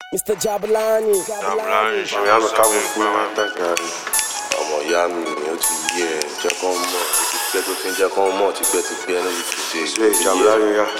Mr. Jabulani. Jabulani, ṣe mi àmì káwọn fún mi máa ń tàgà rí. Ọmọ ìyá mi ni ó ti yé ẹ jẹ́ kán mọ̀ ó ti pẹ́ tó ti ń jẹ́ kán mọ̀ tipẹ́tipẹ́ ní ìtúsí. Ṣé Jabulani yá?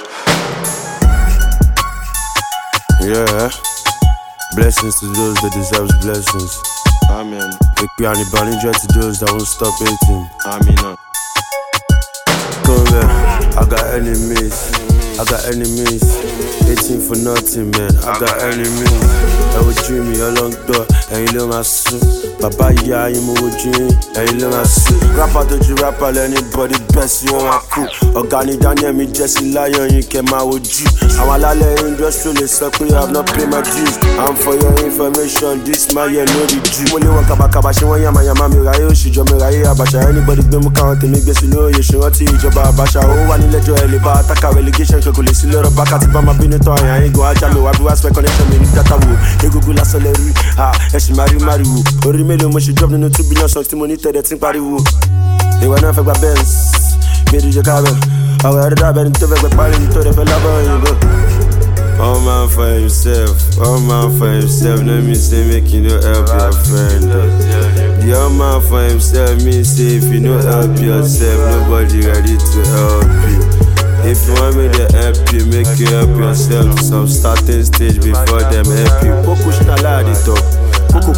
Yeah, blessings to those that deserve blessings. Amen. Ekpe and Ibanije to those that won't stop hating. Amen. Come here, I got enemies. I got enemies, hating for nothing, man. I got enemies. I would dream me a long door, and you know my suit. Baba, yeah, you move dream, and you know my suit. Rapper, don't you rap all anybody best, you want my crew. Organic Daniel, me Jesse Lion, you came out with you. I'm a lala industrialist, so we have not paid my dues. And for your information, this my year, know the Jew. Only one kabaka, she want yama, me rayo, she jump me rayo, abasha. Anybody be me count, me guess you know, you should not teach about abasha. Oh, one in the joy, attack a relegation. Kò lè sí lọ́rọ̀ bá kàtí bá máa bínú tán àyàn igun ajá mi wá bí wá spẹ́ connection mi ní data wo egungun lásán lè rí ẹ̀sìn máa rí máriwo orí mélòó mo ṣe job nínú 2 billion songs tí mo ní tẹ̀lé tí ń pariwo ìwọ náà fẹ́ gba Benz gbèdú jẹ kábẹ̀ ọ̀rọ̀ ẹ̀rọ dábẹ́ ní tó fẹ́ gbẹ parí ní tó rẹ̀ fẹ́ lábọ̀ òyìnbó. All man for himself, no me say make you no help your friend. The all man for himself mean say if you no help yourself, nobody ready to help you. If you want me to help you, make you help yourself to some starting stage before them help you. Coco, she not lie the talk. Coco,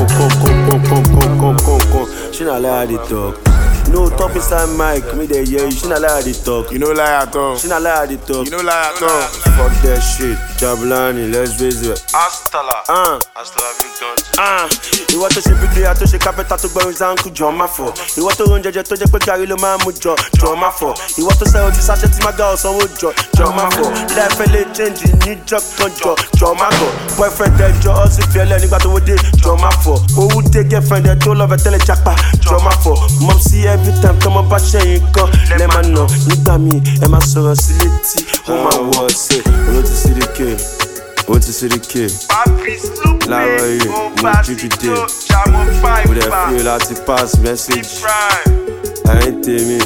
come. She not lie the talk. No top inside mic, me they hear you. She not lie the talk. You know lie at all. She not lie the talk. You know lie at all. Fuck that shit, Jabulani, let's raise it. Astala. Astala big guns. Ìwọ tó ṣe bíkìlì tó ṣe kápẹ́tà tó gbọ́rin zánkù jọ má fọ̀. Ìwọ tó rún jẹjẹ tó jẹ́ pé gàrí ló máa mú jọ má fọ̀. Ìwọ tó sẹ́wọ́ ti sáṣẹ́ tí má ga ọ̀sánwó jọ má fọ̀. Láìpẹ́ lè change níjọ́ kan jọ má gọ̀. Boyfriend ẹjọ́ ó sì fi ẹlẹ́ nígbà tó wó dé jọ má fọ̀. Owó dé girlfriend ẹ tó lọ́fẹ̀ẹ́ tẹ́lẹ̀ jápa jọ má fọ̀. Mom sí every time tọmọ bá ṣẹ́yìn kan lẹ́ máa nà nígbà míì ẹ máa sọ̀rọ̀ sí létí ó máa wọ̀ ọ̀sẹ̀. Owó ti sí the K. Ó ti sí the K. Láàárọ̀ yìí, mo jíjú dé. Mo dẹ̀ fi láti pass message. Ẹ̀yin tèmi.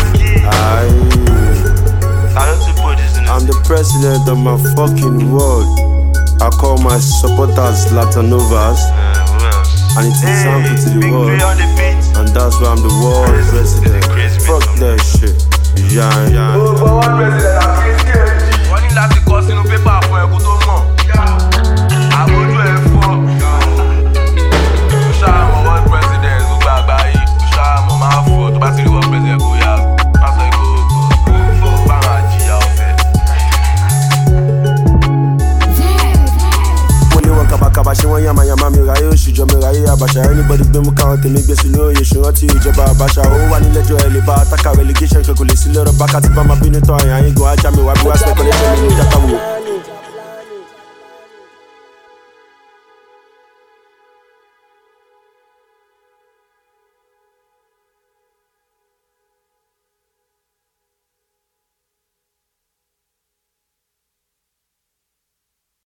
I'm the president of my fucking world. I call my supporters Latanovas. And it's a sample to the world. And that's why I'm the world president. Fuck that shit. Yeah. Wọ́n ní láti kọ sínú pépà fún ẹkú tó mọ̀. Àbójú ẹ̀ fọ́. Ṣáàmù world president gbogbo àgbáyé. Ṣáàmù máa fọ́ tó bá ti rí world president kò yá. Má sọ ikú kò bá máa jìyà ọ̀fẹ́. Mo lé wọn kàbàkàbà ṣé wọ́n yàmàyàmà mi ráyé òṣìjọ mi ráyé àbàṣà anybody gbé mú káwọn tèmi gbé sí lóye ṣèrántí ìjọba àbàṣà ó wà nílẹ̀jọ́ ẹ̀ lè bá attack relegation kò lè sí lọ́rọ̀ bá kàtí bá máa bínú tán àyàn igun ajá mi wá bí wá spẹ́ connection mi ní data wo.